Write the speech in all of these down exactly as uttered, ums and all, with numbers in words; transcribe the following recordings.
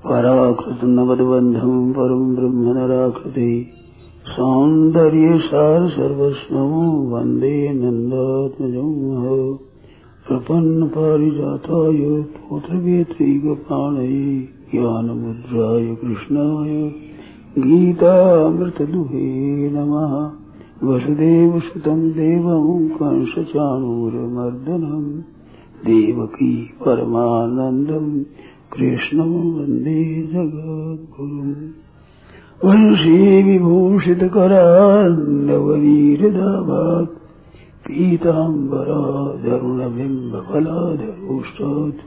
पराकृत नवद्बंधम परम ब्रह्म नराकृति सौंदर्य सार सर्वस्वं वंदे नंदात्मजं प्रपन्न पारिजाताय पौत्रवेत्रैकपाणये ज्ञानमुद्राय कृष्णाय गीतामृतदुहे नमः। वसुदेवसुतं देवं कंसचाणूरमर्दनं देवकी परमानन्दं कृष्णं वन्दे जगद्गुरुम्। वंशी विभूषितकरान्नवनीरदाभात् पीताम्बरादरुणबिम्बफलाधरोष्टात्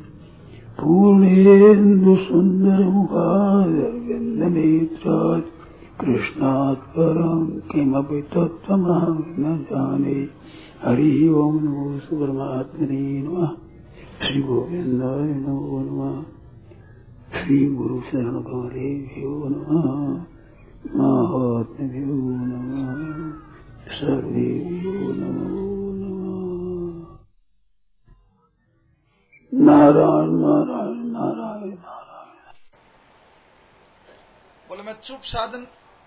पूर्णेन्दुसुन्दरमुखादरविन्दनेत्रात् कृष्णात् परं किमपि तत्त्वमहं न जाने। हरि ओम नमो परमात्मने नमः। श्री गोविंदाय नमो नमः। श्री गुरु शरण कमलेभ्यो नमः। महात्म्यो नमः। सर्वेभ्यो नमो नमः। नारायण नारायण नारायण नारायण। बोले मैं चुप साधन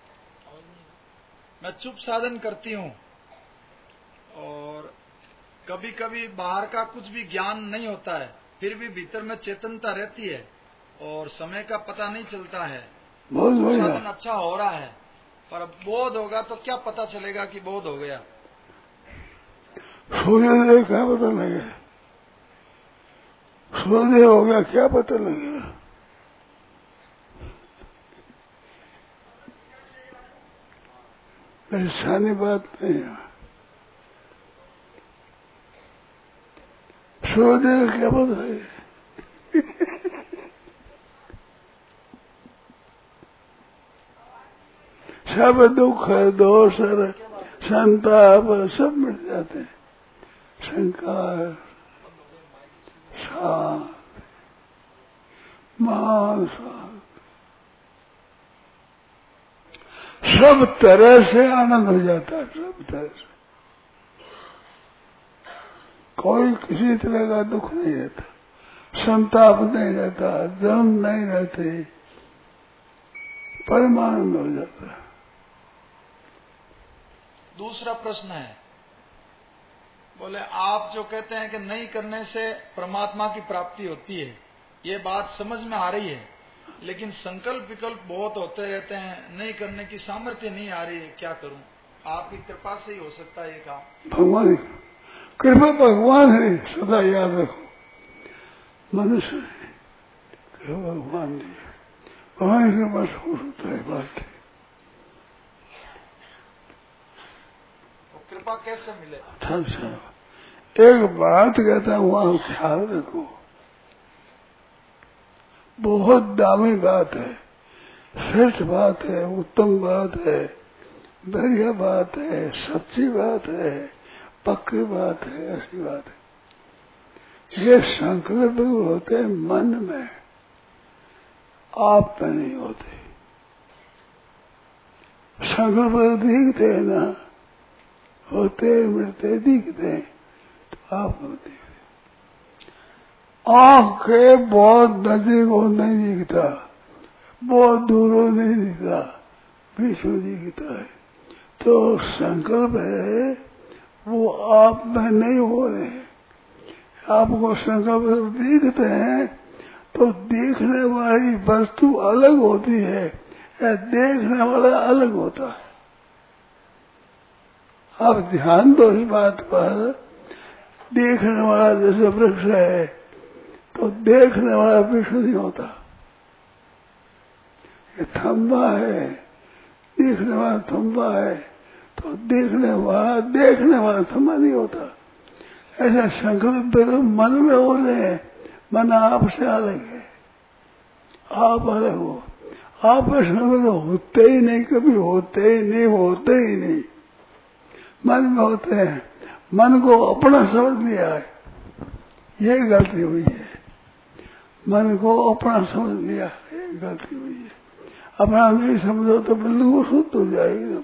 मैं चुप साधन करती हूँ और कभी कभी बाहर का कुछ भी ज्ञान नहीं होता है, फिर भी भीतर में चेतनता रहती है और समय का पता नहीं चलता है। साधन अच्छा हो रहा है, पर अब बोध होगा तो क्या पता चलेगा कि बोध हो गया। सूर्योदय क्या पता लगेगा, सूर्योदय हो गया क्या पता लगेगा। ऐसानी बात नहीं है। सूर्योदय क्या पता है। सब दुख दोष संताप सब मिट जाते हैं। शंका शांत मान सब तरह से आनंद हो जाता है। सब तरह से कोई किसी तरह का दुख नहीं रहता, संताप नहीं रहता, जन्म नहीं रहते, परमानंद हो जाता है। दूसरा प्रश्न है, बोले आप जो कहते हैं कि नहीं करने से परमात्मा की प्राप्ति होती है, ये बात समझ में आ रही है, लेकिन संकल्प विकल्प बहुत होते रहते हैं, नहीं करने की सामर्थ्य नहीं आ रही है, क्या करूं। आपकी कृपा से ही हो सकता है ये काम। भगवान कृपा भगवान है, सदा याद रखो। मनुष्य कृपा भगवान नहीं, भगवान के पास हो सकता है बात। कृपा कैसे मिले। अच्छा एक बात कहता हूँ, वहां ख्याल रखो, बहुत दामी बात है, श्रेष्ठ बात है, उत्तम बात है, बढ़िया बात है, सच्ची बात है, पक्की बात है, ऐसी बात है। ये संकल्प होते मन में, आप में नहीं होते। संकल्प दिखते है ना, होते मिलते दिखते, तो आप होते। आंख के बहुत नजदीक हो नहीं दिखता, बहुत दूरों नहीं दिखता, बीच में दिखता है। तो संकल्प है वो आप में नहीं हो रहे। आपको संकल्प दिखते हैं तो देखने वाली वस्तु अलग होती है या देखने वाला अलग होता है। आप ध्यान दो इस बात पर, देखने वाला जैसे वृक्ष है तो देखने वाला वृक्ष नहीं होता। ये थंबा है, देखने वाला थंबा है, तो देखने वाला देखने वाला थंबा नहीं होता। ऐसा संकल्प मन में हो रहे हैं, मन आपसे अलग है, आप अलग हो। आप संकल्प होते ही नहीं, कभी होते ही नहीं, होते ही नहीं, मन में होते हैं। मन को अपना समझ लिया है, ये गलती हुई है। मन को अपना समझ लिया, ये गलती हुई है। अपना नहीं समझो तो बिल्कुल शुद्ध हो जाएगी।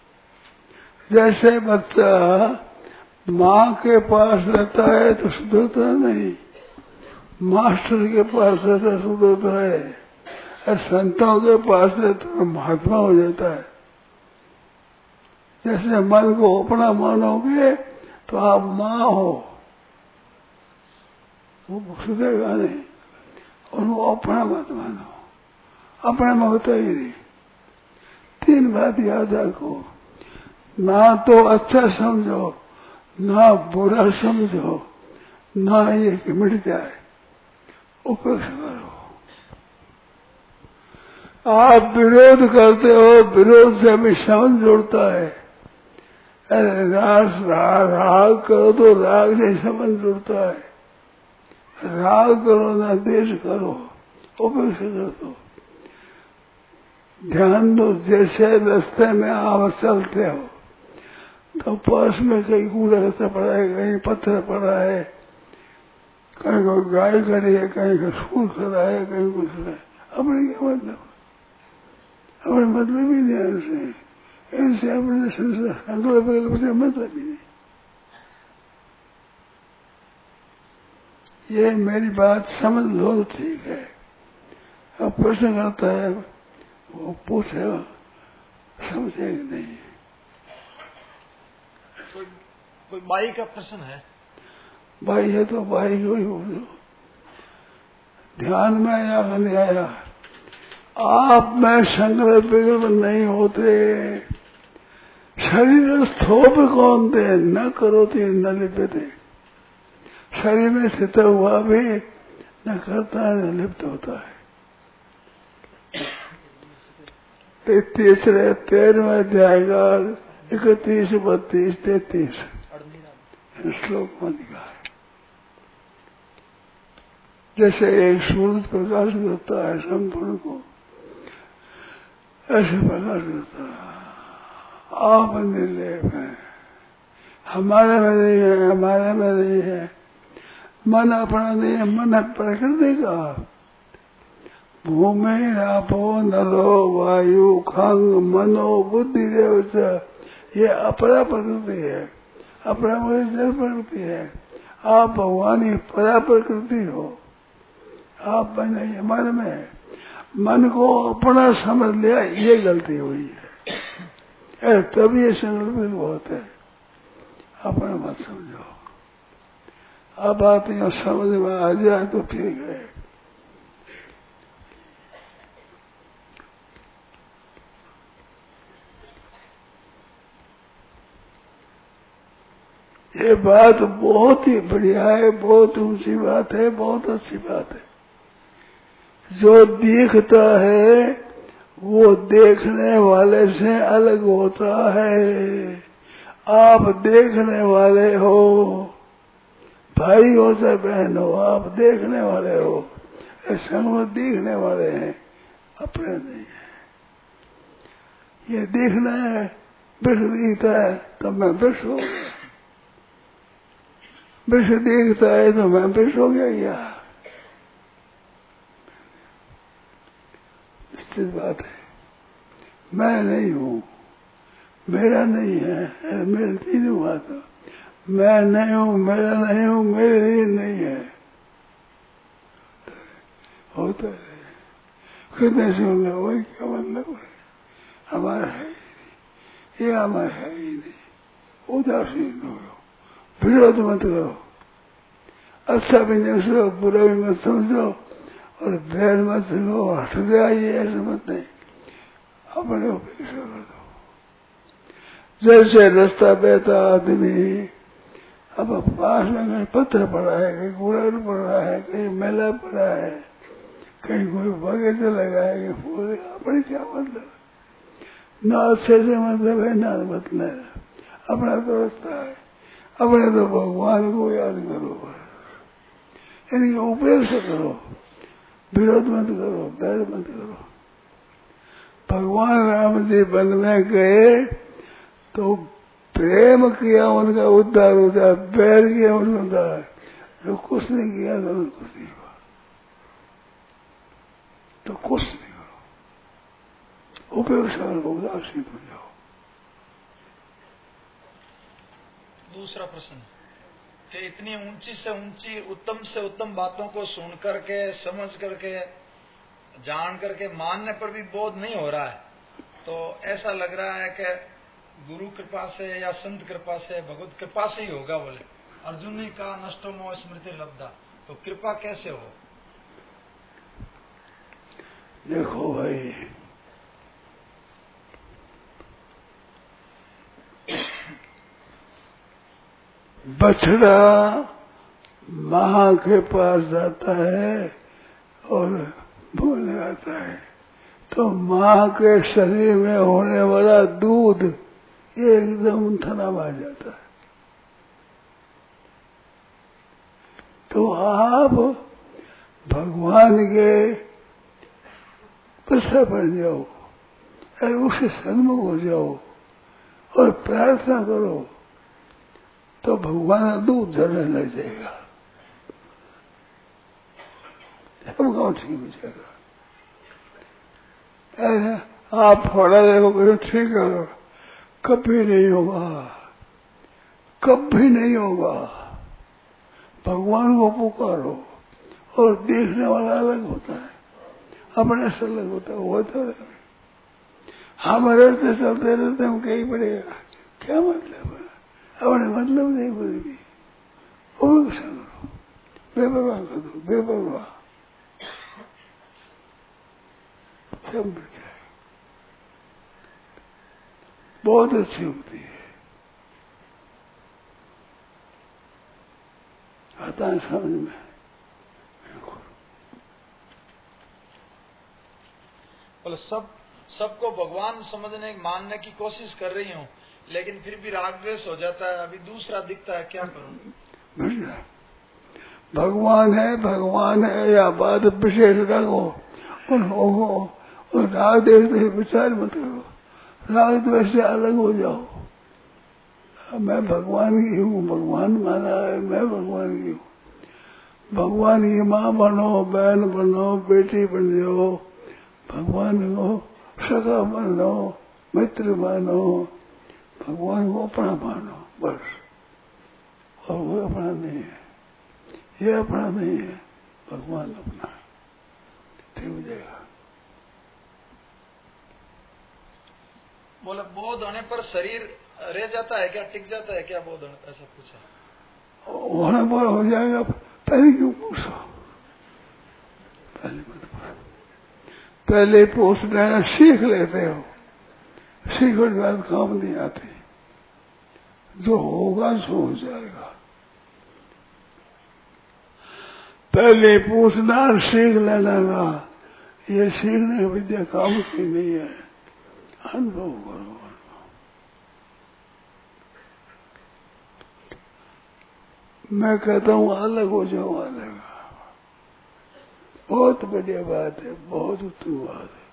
जैसे बच्चा माँ के पास रहता है तो सुधरता नहीं, मास्टर के पास रहता सुधरता है। संतों के पास तो महात्मा हो जाता है। जैसे मन को अपना मानोगे तो आप माँ हो, वो सुधेगा नहीं, और वो अपना मत मानो, अपने में होता ही नहीं। तीन बात याद रखो, ना तो अच्छा समझो, ना बुरा समझो, ना ये कि मिट जाए, उपेक्षा करो। आप विरोध करते हो, विरोध से भी समझ जुड़ता है। अरे राग राग राग करो तो राग से समझ जुड़ता है। राग करो ना द्वेष करो, उपेक्षा कर दो। ध्यान दो, जैसे रास्ते में आप चलते हो तो पास में कहीं कूड़ा रास्ता पड़ा है, कहीं पत्थर पड़ा है, कहीं कोई गाय खड़ी है, कहीं का सूर खड़ा है, कहीं कुछ है, अपने क्या मतलब, अपने मतलब ही नहीं इनसे, इनसे अपने संकल्प से मतलब ही नहीं। ये मेरी बात समझ लो तो ठीक है। अब प्रश्न करता है, वो पूछेगा, समझे नहीं। कोई कोई बाई का प्रश्न है? भाई है तो भाई को ही बोलो। ध्यान में आया नहीं आया, आप में संकल्प विकल्प नहीं होते, शरीर स्थोप कौन दे, न करो तो न लिपते। शरीर में स्थित हुआ भी न करता है न लिप्त होता है। तीसरे तेरहवें अध्याय का इकतीस बत्तीस तैतीस श्लोक में लिखा है। जैसे एक सूरज प्रकाश होता है संपूर्ण को, ऐसे प्रकाश होता है। आप निर्लेप है, हमारे में नहीं है, हमारे में नहीं है। मन अपना नहीं है, मन है प्रकृति का। भूमि रापो नलो वायु खंग मनो बुद्धि देव, ये अपरा प्रकृति है, अपरा जल प्रकृति है। आप भगवान ही परा प्रकृति हो, आप बने मन में। मन को अपना समझ लिया, ये गलती हुई है, तब ये संकल्प बहुत है। अपना मत समझो, अब बात यहाँ समझ में आ जाए तो ठीक है। ये बात बहुत ही बढ़िया है, बहुत ऊंची बात है, बहुत अच्छी बात है। जो दिखता है वो देखने वाले से अलग होता है। आप देखने वाले हो, भाई हो चाहे बहन हो, आप देखने वाले हो। ऐसा वो देखने वाले हैं, अपने नहीं है। ये देखना है, विष दिखता है तो मैं विष हो गया, विष देखता है तो मैं विष हो गया। या निश्चित बात है, मैं नहीं हूँ, मेरा नहीं है, मेरे तीनों बात। मैं नहीं हूँ, मेरा नहीं हूँ, मेरे लिए नहीं है, होता है। कितने से होंगे, वही क्या मतलब है, हमारा है ही नहीं, ये हमारा है ही नहीं। उदासीन हो, विरोध मत करो, अच्छा भी नहीं समझो, बुरा भी मत समझो, और बैर मत करो, हट जाइए, ऐसा मत नहीं, अपने उपेक्षा कर दो। जैसे रास्ता बहता आदमी, अब पास में कहीं पत्थर पड़ा है, कहीं कूड़ा पड़ा है, कहीं मेला पड़ा है, कहीं कोई बगीचा लगा है, कहीं फूल, अपने क्या मतलब, ना अच्छे से मतलब है ना मतलब, अपना तो रास्ता है, अपने तो भगवान को याद करो, इनकी उपेक्षा करो, विरोध मत करो, बैर मत करो। भगवान राम जी वन में गए तो प्रेम किया उनका उद्धार होता है, बैर किया उनका उद्धार, जो कुछ नहीं किया तो कुछ नहीं हुआ, तो कुछ नहीं करो, उपेक्षा करो, उदासीन हो जाओ। दूसरा प्रश्न कि इतनी ऊंची से ऊंची उत्तम से उत्तम बातों को सुन करके समझ करके जान करके मानने पर भी बोध नहीं हो रहा है, तो ऐसा लग रहा है कि गुरु कृपा से या संत कृपा से, भगवत कृपा से ही होगा। बोले अर्जुन ने कहा नष्टो मोह स्मृति लब्धा, तो कृपा कैसे हो? देखो भाई, बछड़ा माँ के पास जाता है और बोलने आता है, तो माँ के शरीर में होने वाला दूध ये एकदम थना आ जाता है। तो आप भगवान के पीछे पड़ जाओ और उससे सन्मुख हो जाओ और प्रार्थना करो, तो भगवान का दूध झरने लग जाएगा, सब गाँव ठीक हो जाएगा। आप थोड़ा देखो ठीक करो, कभी नहीं होगा, कभी नहीं होगा। भगवान को पुकारो, और देखने वाला अलग होता है, अपने से अलग होता है, वो तो हम रहते चलते रहते हम कहीं पड़ेगा, क्या मतलब है, अपने मतलब नहीं कोई भी, वो भी करो, बेपरवाह कर दो, बेपरवाह सब मिल जाए, बहुत अच्छी होती है। आता है समझ में? बोले सब सबको भगवान समझने मानने की कोशिश कर रही हूँ, लेकिन फिर भी राग द्वेष हो जाता है, अभी दूसरा दिखता है, क्या करूँ? भगवान है भगवान है या बात विशेष रखो, और राग द्वेष से विचार मत करो, राग द्वेष से अलग हो जाओ। मैं भगवान की हूँ, भगवान माना है, मैं भगवान की हूँ। भगवान की माँ बनो, बहन बनो, बेटी बन जाओ, भगवान को सखा बनो, मित्र मानो, भगवान को अपना मानो बस, और वो अपना नहीं है, ये अपना नहीं है, भगवान अपना, ठीक हो जाएगा। बोले बोध होने पर शरीर रह जाता है क्या, टिक जाता है क्या बोध होने? ऐसा पूछा। होने पर हो जाएगा, पहले क्यों पूछो? पहले मत पूछो, पहले पूछ लेना, सीख लेते हो, सीखने के बाद काम नहीं आते, जो होगा सो हो जाएगा। पहले पूछना, सीख लेना का, ये सीखने की विद्या काम की नहीं है, अनुभव करो। मैं कहता हूँ अलग हो जाओ, अलग, बहुत बढ़िया बात है, बहुत उत्तम बात है।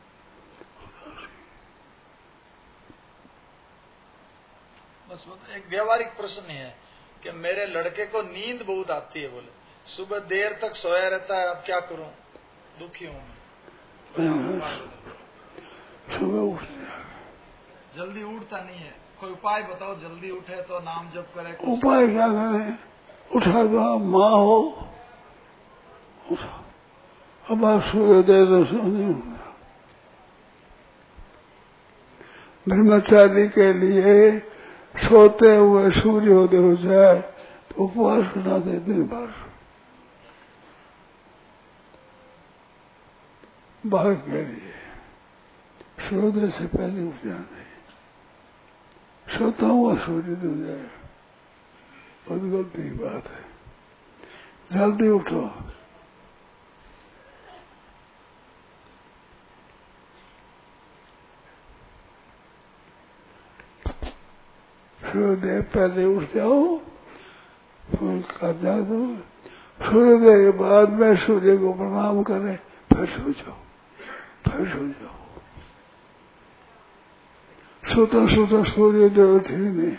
बस एक व्यावहारिक प्रश्न है कि मेरे लड़के को नींद बहुत आती है, बोले सुबह देर तक सोया रहता है, अब क्या करूं, दुखी हूं मैं। सुबह उठ जल्दी उठता नहीं है, कोई उपाय बताओ, जल्दी उठे तो नाम जप करे। उपाय क्या करें? उठा दो, माँ हो उठा, अब आप सूर्योदय तो सोने ब्रह्मचारी के लिए सोते हुए सूर्योदय हो जाए तो उपवास करना दे दिन भर, बाहर के लिए सूर्योदय से पहले उठ जाना है, सोता हुआ सूर्योदय हो जाए, बहुत गलती बात है, जल्दी उठो। सूर्योदय पहले उठ जाओ, फूल का जादू, सूर्योदय के बाद में सूर्य को प्रणाम करें, फिर सो जाओ, फिर सो जाओ। सोता सोता सूर्योदय उठे नहीं।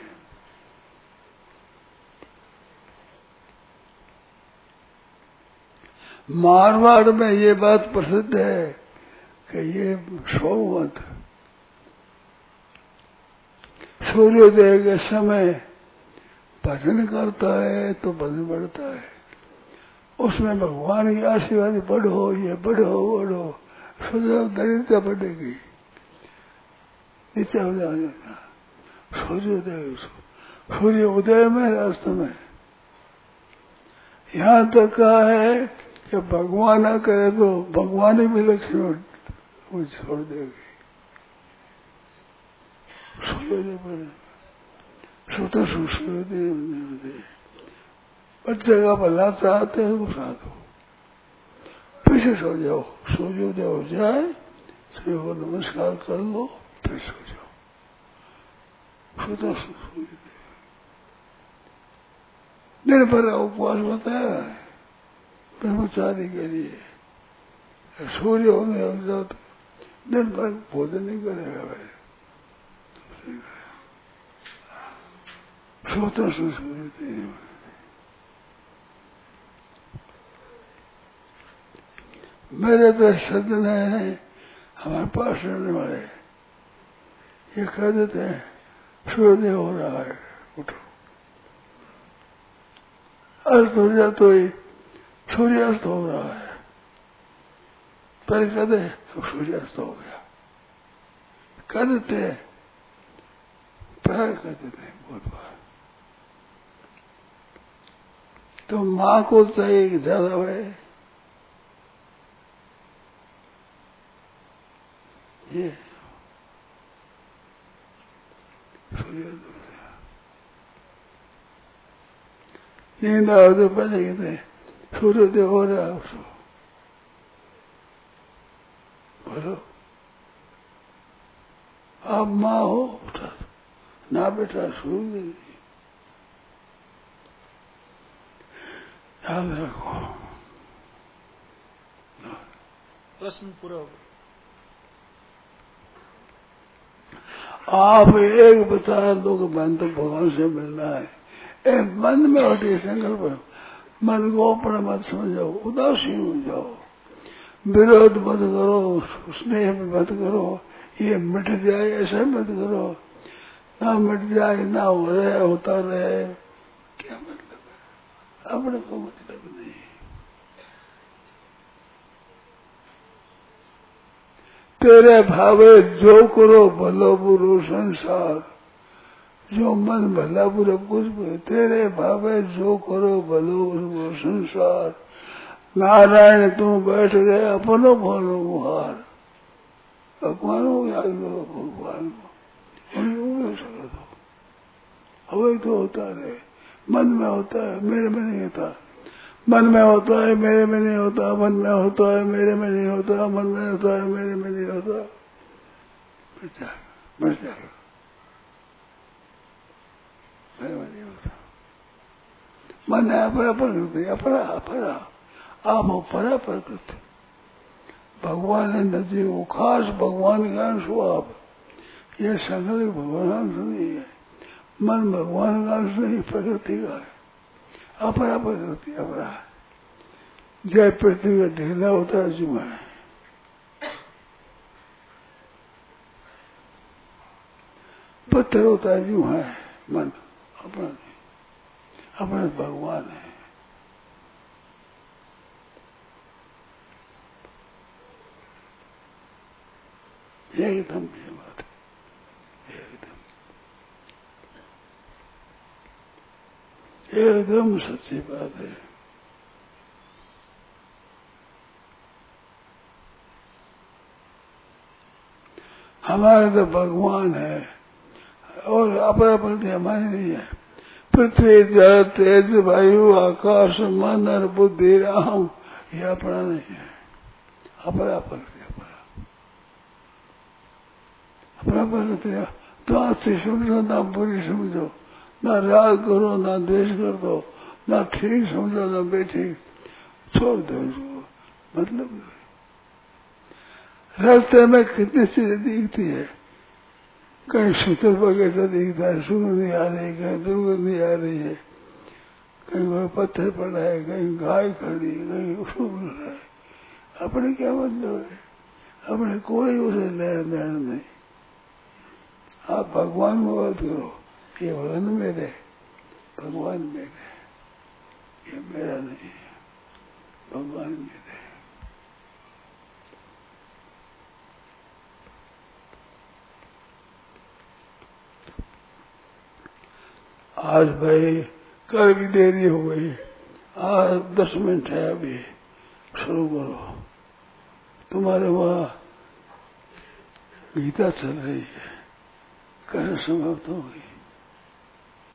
मारवाड़ में ये बात प्रसिद्ध है कि ये सो मत, सूर्योदय के समय भजन करता है तो भजन बढ़ता है, उसमें भगवान की आशीर्वाद बढ़ो, ये बढ़ो बढ़ो, सो जाओ, दरिद्रता बढ़ेगी, नीचे हो जाएगा। सूर्योदय, सूर्य उदय में रास्ते में यहाँ तक कहा है कि भगवान ना करे तो भगवान भी लक्ष्मी वो छोड़ देगी। सूर्योदय पर सोते सूर्योदय बच्चे का भला चाहते हैं तो साथ हो, पीछे सो जाओ, सूर्योदय हो जाए, सूर्य को नमस्कार कर लो, फिर सो जाओ। सोता सूर्योदय दिन भर उपवास बताया है ब्रह्मचारी के लिए। सूर्य होने हो जाओ तो दिन भर भोजन नहीं करेगा भाई, सोता सूर्योदय। मेरे तो सज्जन है हमारे पास रहने वाले, ये कह देते हैं सूर्योदय हो रहा है, उठो। अस्त हो जाए तो ही सूर्यास्त हो रहा है, पहले कहते सूर्यास्त हो गया, कह देते हैं, पहले कह देते हैं बहुत बार। तो माँ को चाहिए कि ज्यादा है ये सूर्योदय। नींद आओ तो पहले कहते सूर्योदय हो रहा है, उसको बोलो आप माँ हो, उठा ना बेटा सूर्योदय याद रखो। प्रश्न पूरा हो गया। आप एक बता दो कि मन तो भगवान से मिलना है, ए मन में होती संकल्प, मन को अपना मत समझो, उदासीन हो जाओ, विरोध मत करो, स्नेह में मत करो, ये मिट जाए ऐसा मत करो, ना मिट जाए ना हो रहे होता रहे, क्या मतलब है, अपने को मतलब नहीं। तेरे भावे जो करो भलो बुरो संसार, जो मन भला बुरा कुछ भी, तेरे भावे जो करो भलो बुरो संसार, नारायण तू बैठ गए अपनो भलो मुहार। भगवान हो याद करो, भगवान को उन्हें कर दो, हवे तो होता रहे, मन में होता है मेरे में नहीं होता, मन में होता है मेरे में नहीं होता, मन में होता है मेरे में नहीं होता, मन में होता है मेरे में नहीं होता, बढ़ जाएगा बढ़ जाएगा, मेरे में नहीं होता। मन है अपरा प्रकृति, अपरा अपरा आप हो परा प्रकृति, भगवान है नदी वो खास भगवान का अंश हो आप, ये संकल्प भगवान का अंश नहीं है, मन भगवान का अंश नहीं, प्रकृति का है, अपरा प्रकृति अपरा। जय पृथ्वी का ढीला होता है जुआ है, पत्थर होता है जुआ है, मन अपना नहीं, अपना भगवान है। एकदम ये बात है, एकदम एकदम सच्ची बात है। हमारे तो भगवान है और अपना प्रति हमारी नहीं है। पृथ्वी जल तेज वायु आकाश मन और बुद्धि राम, ये अपना नहीं है, अपना प्रति अपना अपना प्रति। तो अच्छी समझो ना बुरी समझो, ना राग करो ना द्वेष कर दो, ना ठीक समझो ना बेठीक, छोड़ दो इसको, मतलब रास्ते में कितनी चीजें दिखती है, कहीं शीतल बगीचा दिखता है, सुगंध नहीं आ रही, कहीं दुर्गंध नहीं आ रही है, कहीं कोई पत्थर पड़ा है, कहीं गाय खड़ी है, कहीं उसको मिल रहा है, अपने क्या मतलब है, अपने कोई उसे लेन देन नहीं। आप भगवान में बात करो, ये भगवान मेरे, भगवान मेरे, ये मेरा नहीं है, भगवान मेरे। आज भाई कर भी देरी हो गई, आज दस मिनट है, अभी शुरू करो। तुम्हारे वहां गीता चल रही है, कैसे समाप्त हो गई?